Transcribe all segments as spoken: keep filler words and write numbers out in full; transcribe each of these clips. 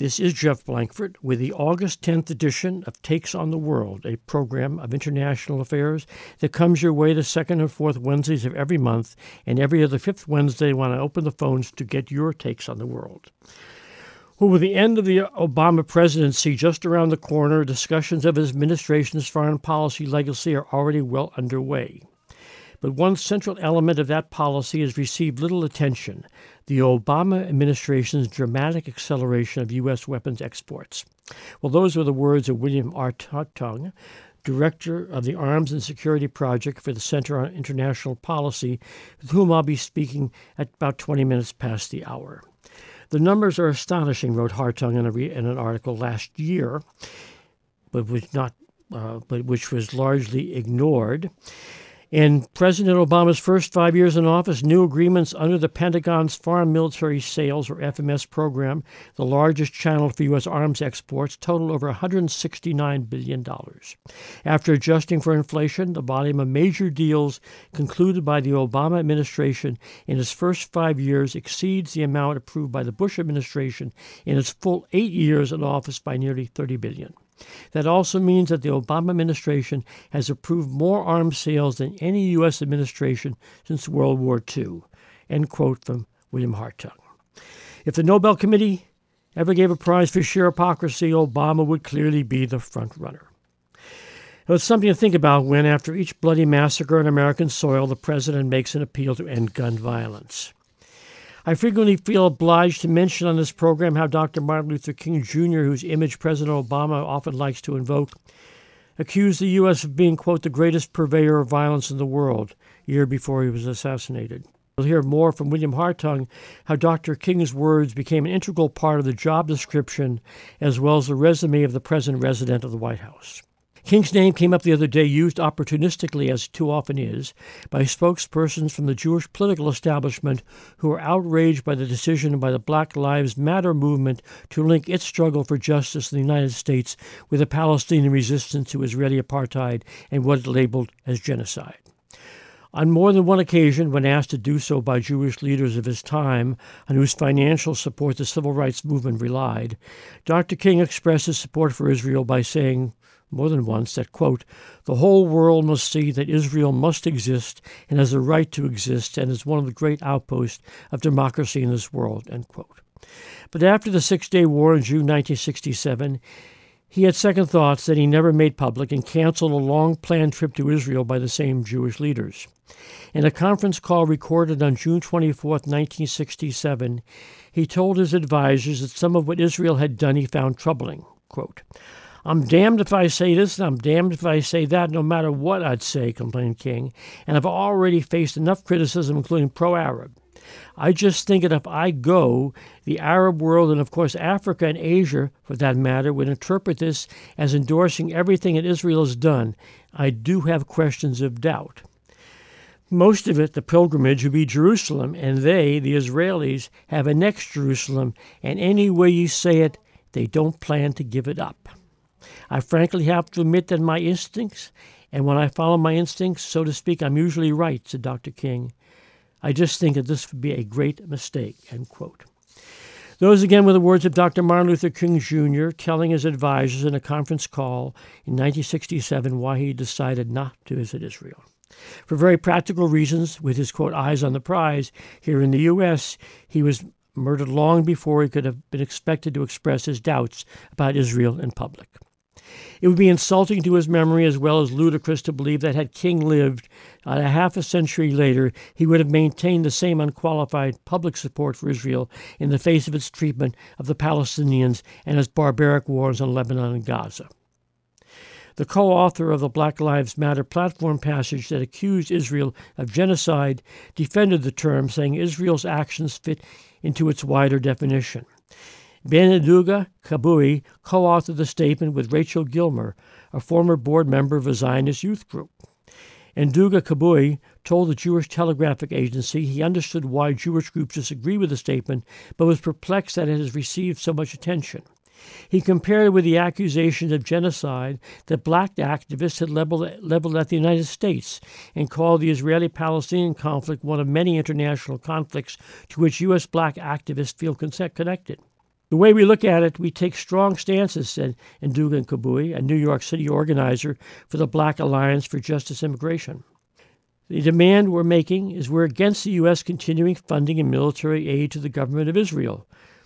This is Jeff Blankford with the August tenth edition of Takes on the World, a program of international affairs that comes your way the second and fourth Wednesdays of every month, and every other fifth Wednesday when I open the phones to get your takes on the world. Well, with the end of the Obama presidency just around the corner, discussions of his administration's foreign policy legacy are already well underway. But one central element of that policy has received little attention: the Obama administration's dramatic acceleration of U S weapons exports. Well, those were the words of William R. Hartung, director of the Arms and Security Project for the Center on International Policy, with whom I'll be speaking at about twenty minutes past the hour. The numbers are astonishing, wrote Hartung in, a re- in an article last year, but which, not, uh, but which was largely ignored. In President Obama's first five years in office, new agreements under the Pentagon's Foreign Military Sales, or F M S program, the largest channel for U S arms exports, totaled over one hundred sixty-nine billion dollars. After adjusting for inflation, the volume of major deals concluded by the Obama administration in its first five years exceeds the amount approved by the Bush administration in its full eight years in office by nearly thirty billion dollars. That also means that the Obama administration has approved more arms sales than any U S administration since World War Two. End quote from William Hartung. If the Nobel Committee ever gave a prize for sheer hypocrisy, Obama would clearly be the front runner. Now, it's something to think about when, after each bloody massacre on American soil, the president makes an appeal to end gun violence. I frequently feel obliged to mention on this program how Doctor Martin Luther King Junior, whose image President Obama often likes to invoke, accused the U S of being, quote, the greatest purveyor of violence in the world, a year before he was assassinated. We'll hear more from William Hartung how Doctor King's words became an integral part of the job description as well as the resume of the present resident of the White House. King's name came up the other day, used opportunistically, as too often is, by spokespersons from the Jewish political establishment who are outraged by the decision by the Black Lives Matter movement to link its struggle for justice in the United States with the Palestinian resistance to Israeli apartheid and what it labeled as genocide. On more than one occasion, when asked to do so by Jewish leaders of his time, on whose financial support the civil rights movement relied, Doctor King expressed his support for Israel by saying, more than once, that, quote, the whole world must see that Israel must exist and has a right to exist and is one of the great outposts of democracy in this world, end quote. But after the Six-Day War in June nineteen sixty-seven, he had second thoughts that he never made public and canceled a long-planned trip to Israel by the same Jewish leaders. In a conference call recorded on June twenty-fourth, nineteen sixty-seven, he told his advisors that some of what Israel had done he found troubling, quote, I'm damned if I say this and I'm damned if I say that, no matter what I'd say, complained King, and I've already faced enough criticism, including pro-Arab. I just think that if I go, the Arab world, and of course Africa and Asia, for that matter, would interpret this as endorsing everything that Israel has done. I do have questions of doubt. Most of it, the pilgrimage, would be Jerusalem, and they, the Israelis, have a next Jerusalem, and any way you say it, they don't plan to give it up. I frankly have to admit that my instincts, and when I follow my instincts, so to speak, I'm usually right, said Doctor King. I just think that this would be a great mistake, end quote. Those again were the words of Doctor Martin Luther King Junior telling his advisors in a conference call in nineteen sixty-seven why he decided not to visit Israel. For very practical reasons, with his, quote, eyes on the prize, here in the U S, he was murdered long before he could have been expected to express his doubts about Israel in public. It would be insulting to his memory as well as ludicrous to believe that had King lived uh, a half a century later, he would have maintained the same unqualified public support for Israel in the face of its treatment of the Palestinians and its barbaric wars on Lebanon and Gaza. The co-author of the Black Lives Matter platform passage that accused Israel of genocide defended the term, saying Israel's actions fit into its wider definition. Beneduga Kabui co-authored the statement with Rachel Gilmer, a former board member of a Zionist youth group. Nduga Kabui told the Jewish Telegraphic Agency he understood why Jewish groups disagree with the statement, but was perplexed that it has received so much attention. He compared it with the accusations of genocide that black activists had leveled, leveled at the United States and called the Israeli-Palestinian conflict one of many international conflicts to which U S black activists feel connected. The way we look at it, we take strong stances, said Nduga Nkabui, a New York City organizer for the Black Alliance for Justice Immigration. The demand we're making is we're against the U S continuing funding and military aid to the government of Israel.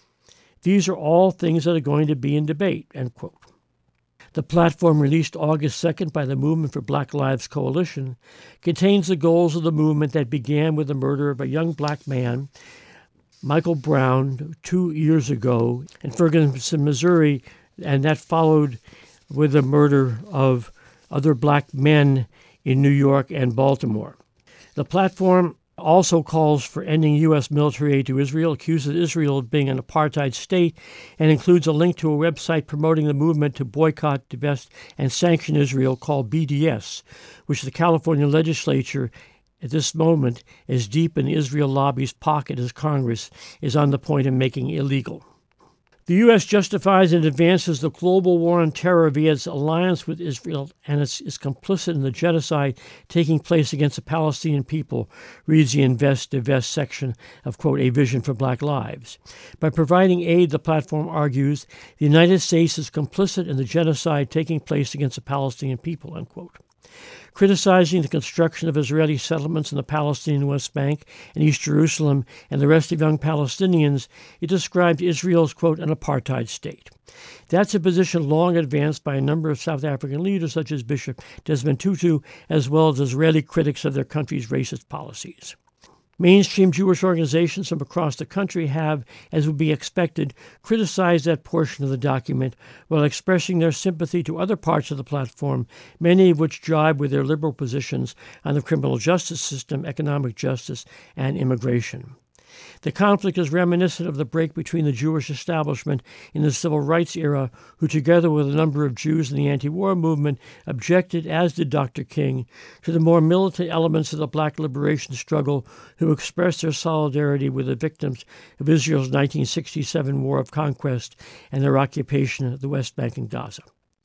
These are all things that are going to be in debate, end quote. The platform released August second by the Movement for Black Lives Coalition contains the goals of the movement that began with the murder of a young black man, Michael Brown, two years ago in Ferguson, Missouri, and that followed with the murder of other black men in New York and Baltimore. The platform also calls for ending U S military aid to Israel, accuses Israel of being an apartheid state, and includes a link to a website promoting the movement to boycott, divest, and sanction Israel called B D S, which the California legislature at this moment is deep in Israel lobby's pocket as Congress is on the point of making illegal. The U S justifies and advances the global war on terror via its alliance with Israel and is, is complicit in the genocide taking place against the Palestinian people, reads the Invest, Divest section of, quote, A Vision for Black Lives. By providing aid, the platform argues, the United States is complicit in the genocide taking place against the Palestinian people, unquote. Criticizing the construction of Israeli settlements in the Palestinian West Bank and East Jerusalem and the rest of young Palestinians, it described Israel as, quote, an apartheid state. That's a position long advanced by a number of South African leaders such as Bishop Desmond Tutu, as well as Israeli critics of their country's racist policies. Mainstream Jewish organizations from across the country have, as would be expected, criticized that portion of the document while expressing their sympathy to other parts of the platform, many of which jibe with their liberal positions on the criminal justice system, economic justice, and immigration. The conflict is reminiscent of the break between the Jewish establishment in the civil rights era, who together with a number of Jews in the anti-war movement objected, as did Doctor King, to the more militant elements of the black liberation struggle who expressed their solidarity with the victims of Israel's nineteen sixty-seven War of Conquest and their occupation of the West Bank and Gaza.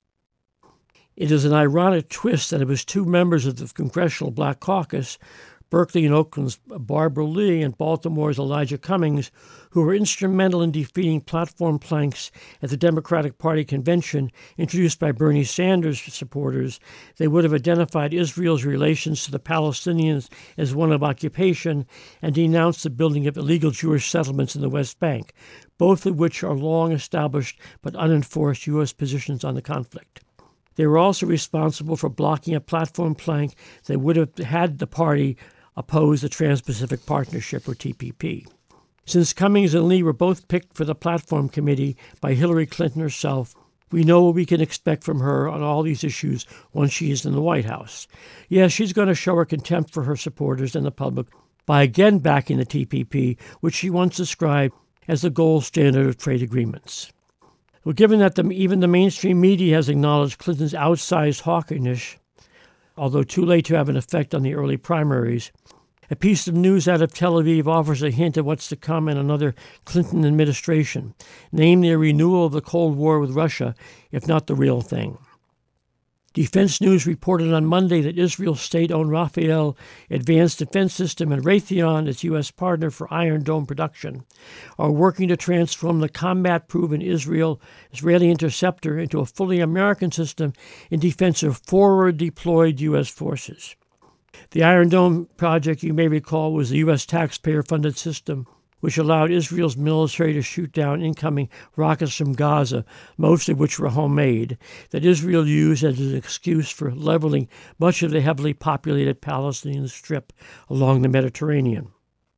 It is an ironic twist that it was two members of the Congressional Black Caucus, Berkeley and Oakland's Barbara Lee and Baltimore's Elijah Cummings, who were instrumental in defeating platform planks at the Democratic Party convention introduced by Bernie Sanders supporters. They would have identified Israel's relations to the Palestinians as one of occupation and denounced the building of illegal Jewish settlements in the West Bank, both of which are long established but unenforced U S positions on the conflict. They were also responsible for blocking a platform plank that would have had the party oppose the Trans-Pacific Partnership, or T P P. Since Cummings and Lee were both picked for the platform committee by Hillary Clinton herself, we know what we can expect from her on all these issues once she is in the White House. Yes, she's going to show her contempt for her supporters and the public by again backing the T P P, which she once described as the gold standard of trade agreements. Well, given that the, even the mainstream media has acknowledged Clinton's outsized hawkishness, although too late to have an effect on the early primaries, a piece of news out of Tel Aviv offers a hint of what's to come in another Clinton administration, namely a renewal of the Cold War with Russia, if not the real thing. Defense News reported on Monday that Israel's state-owned Rafael Advanced Defense System and Raytheon, its U S partner for Iron Dome production, are working to transform the combat-proven Israel Israeli Interceptor into a fully American system in defense of forward-deployed U S forces. The Iron Dome project, you may recall, was a U S taxpayer-funded system which allowed Israel's military to shoot down incoming rockets from Gaza, most of which were homemade, that Israel used as an excuse for leveling much of the heavily populated Palestinian Strip along the Mediterranean.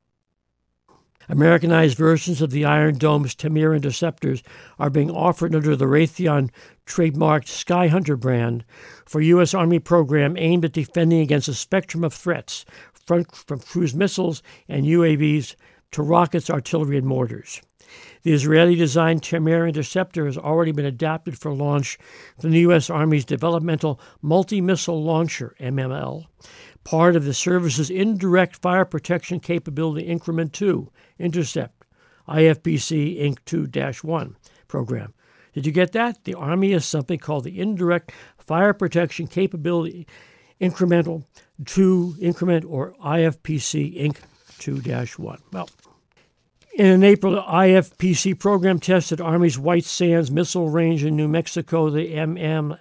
Americanized versions of the Iron Dome's Tamir interceptors are being offered under the Raytheon trademarked Sky Hunter brand for a U S Army program aimed at defending against a spectrum of threats, from cruise missiles and U A Vs to rockets, artillery, and mortars. The Israeli-designed Tamir interceptor has already been adapted for launch from the U S Army's Developmental Multi-Missile Launcher, M M L, part of the service's Indirect Fire Protection Capability Increment two, Intercept, I F P C Inc two dash one program. Did you get that? The Army has something called the Indirect Fire Protection Capability Incremental two Increment, or I F P C Inc two dash one. Well, In an April I F P C program test at Army's White Sands Missile Range in New Mexico, the M M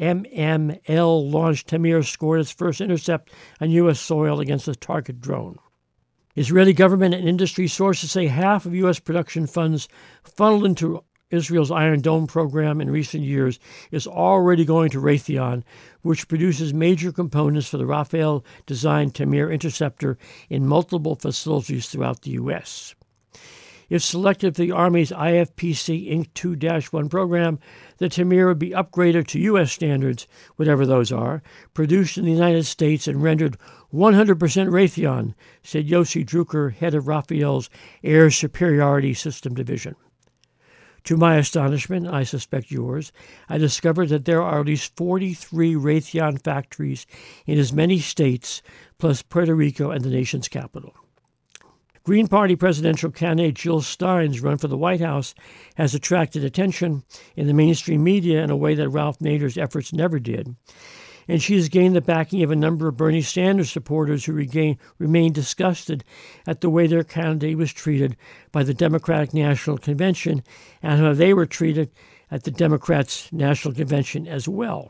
L-launched Tamir scored its first intercept on U S soil against a target drone. Israeli government and industry sources say half of U S production funds funneled into Israel's Iron Dome program in recent years is already going to Raytheon, which produces major components for the Rafael-designed Tamir interceptor in multiple facilities throughout the U S. If selected for the Army's I F P C Inc two dash one program, the Tamir would be upgraded to U S standards, whatever those are, produced in the United States and rendered one hundred percent Raytheon, said Yossi Drucker, head of Rafael's Air Superiority System Division. To my astonishment, I suspect yours, I discovered that there are at least forty-three Raytheon factories in as many states, plus Puerto Rico and the nation's capital. Green Party presidential candidate Jill Stein's run for the White House has attracted attention in the mainstream media in a way that Ralph Nader's efforts never did, and she has gained the backing of a number of Bernie Sanders supporters who regain, remain disgusted at the way their candidate was treated by the Democratic National Convention and how they were treated at the Democrats' National Convention as well.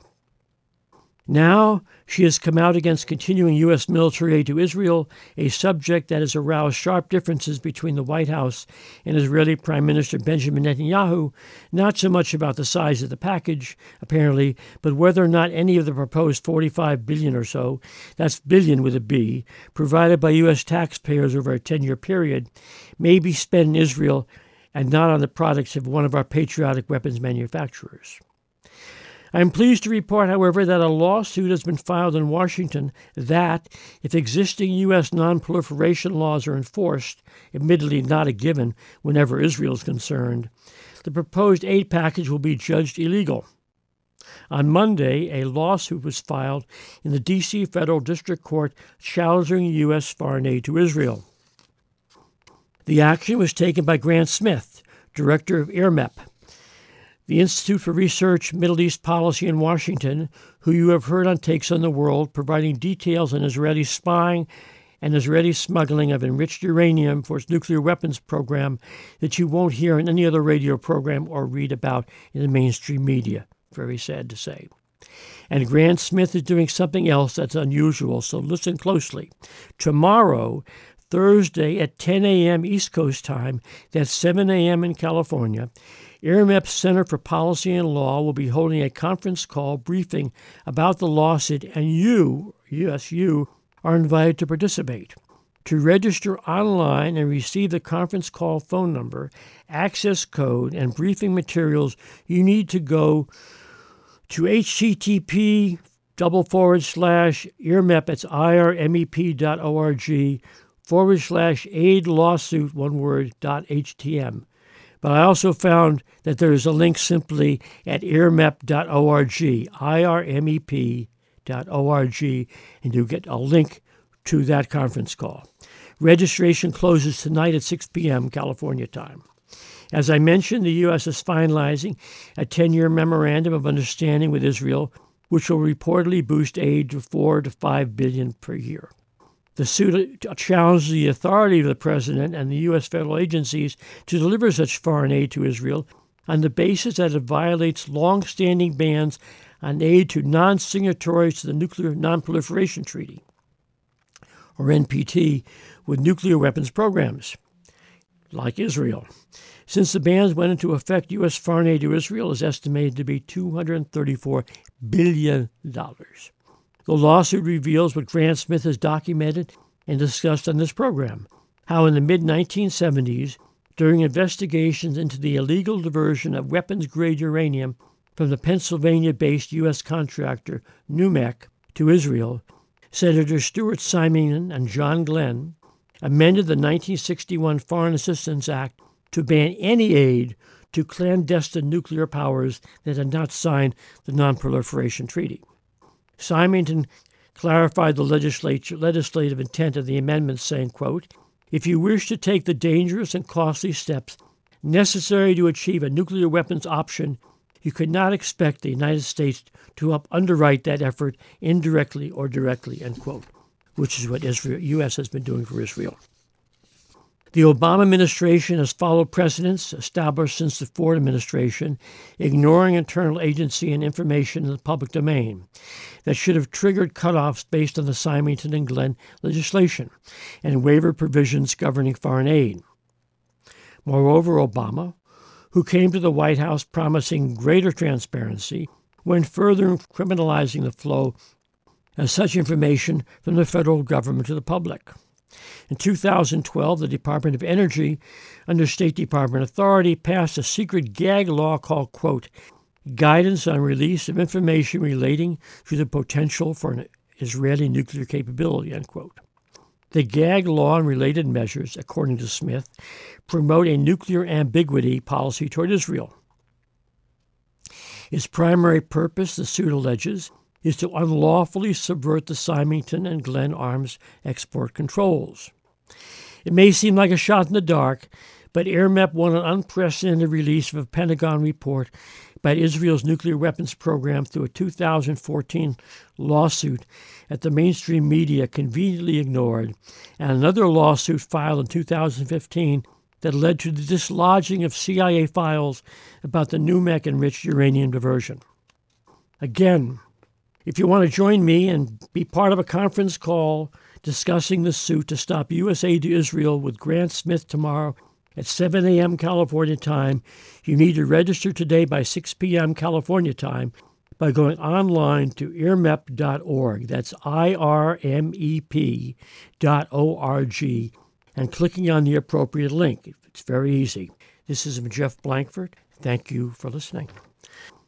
Now, she has come out against continuing U S military aid to Israel, a subject that has aroused sharp differences between the White House and Israeli Prime Minister Benjamin Netanyahu, not so much about the size of the package, apparently, but whether or not any of the proposed forty-five billion dollars or so, that's billion with a B, provided by U S taxpayers over a ten-year period, may be spent in Israel and not on the products of one of our patriotic weapons manufacturers. I am pleased to report, however, that a lawsuit has been filed in Washington that, if existing U S non-proliferation laws are enforced, admittedly not a given whenever Israel is concerned, the proposed aid package will be judged illegal. On Monday, a lawsuit was filed in the D C Federal District Court challenging U S foreign aid to Israel. The action was taken by Grant Smith, director of I R M E P, the Institute for Research Middle East Policy in Washington, who you have heard on Takes on the World, providing details on Israeli spying and Israeli smuggling of enriched uranium for its nuclear weapons program that you won't hear in any other radio program or read about in the mainstream media. Very sad to say. And Grant Smith is doing something else that's unusual, so listen closely. Tomorrow, Thursday at ten a.m. East Coast time, that's seven a.m. in California, I R M E P's Center for Policy and Law will be holding a conference call briefing about the lawsuit, and you, yes, you, are invited to participate. To register online and receive the conference call phone number, access code, and briefing materials, you need to go to http double forward slash IRMEP, it's irmep dot org, forward slash aid lawsuit, one word, dot htm. But I also found that there is a link simply at irmep dot org, I R M E P dot org, and you get a link to that conference call. Registration closes tonight at six p.m. California time. As I mentioned, the U S is finalizing a ten-year memorandum of understanding with Israel, which will reportedly boost aid to four to five billion dollars per year. The suit challenges the authority of the president and the U S federal agencies to deliver such foreign aid to Israel on the basis that it violates long-standing bans on aid to non-signatories to the Nuclear Non-Proliferation Treaty, or N P T, with nuclear weapons programs, like Israel. Since the bans went into effect, U S foreign aid to Israel is estimated to be two hundred thirty-four billion dollars. The lawsuit reveals what Grant Smith has documented and discussed on this program, how in the mid nineteen seventies, during investigations into the illegal diversion of weapons-grade uranium from the Pennsylvania-based U S contractor N U M E C to Israel, Senator Stuart Simon and John Glenn amended the nineteen sixty-one Foreign Assistance Act to ban any aid to clandestine nuclear powers that had not signed the Non-Proliferation Treaty. Simonton clarified the legislature, legislative intent of the amendment, saying, quote, "If you wish to take the dangerous and costly steps necessary to achieve a nuclear weapons option, you could not expect the United States to up underwrite that effort indirectly or directly," end quote, which is what Israel, U S has been doing for Israel. The Obama administration has followed precedents established since the Ford administration, ignoring internal agency and information in the public domain that should have triggered cutoffs based on the Symington and Glenn legislation and waiver provisions governing foreign aid. Moreover, Obama, who came to the White House promising greater transparency, went further in criminalizing the flow of such information from the federal government to the public. In two thousand twelve, the Department of Energy, under State Department authority, passed a secret gag law called, quote, Guidance on Release of Information Relating to the Potential for an Israeli Nuclear Capability, end quote. The gag law and related measures, according to Smith, promote a nuclear ambiguity policy toward Israel. Its primary purpose, the suit alleges, is to unlawfully subvert the Symington and Glenn arms export controls. It may seem like a shot in the dark, but I R M E P won an unprecedented release of a Pentagon report about Israel's nuclear weapons program through a two thousand fourteen lawsuit that the mainstream media conveniently ignored, and another lawsuit filed in two thousand fifteen that led to the dislodging of C I A files about the N U M E C-enriched uranium diversion. Again, if you want to join me and be part of a conference call discussing the suit to stop U S aid to Israel with Grant Smith tomorrow at seven a.m. California time, you need to register today by six p.m. California time by going online to I R M E P dot org. That's I R M E P dot O R G, and clicking on the appropriate link. It's very easy. This is Jeff Blankford. Thank you for listening.